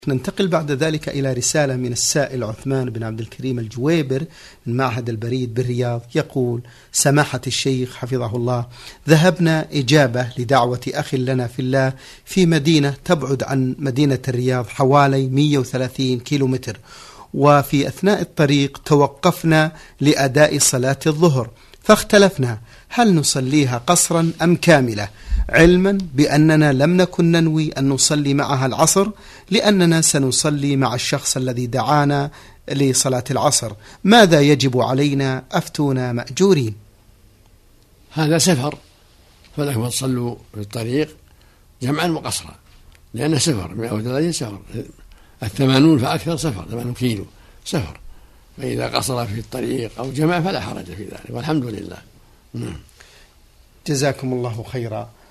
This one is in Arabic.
ننتقل بعد ذلك إلى رسالة من السائل عثمان بن عبد الكريم الجويبر من معهد البريد بالرياض. يقول: سماحة الشيخ حفظه الله، ذهبنا إجابة لدعوة أخ لنا في الله في مدينة تبعد عن مدينة الرياض حوالي 130 كيلومتر، وفي أثناء الطريق توقفنا لأداء صلاة الظهر، فاختلفنا هل نصليها قصرا أم كاملة، علما بأننا لم نكن ننوي أن نصلي معها العصر لأننا سنصلي مع الشخص الذي دعانا لصلاة العصر. ماذا يجب علينا؟ أفتونا مأجورين. هذا سفر، فلكم تصلوا في الطريق جمعا وقصرا، لأنه سفر 130 سفر، 80 فأكثر سفر، 80 كيلو سفر، فإذا قصر في الطريق أو جمع فلا حرج في ذلك، والحمد لله. جزاكم الله خيرا.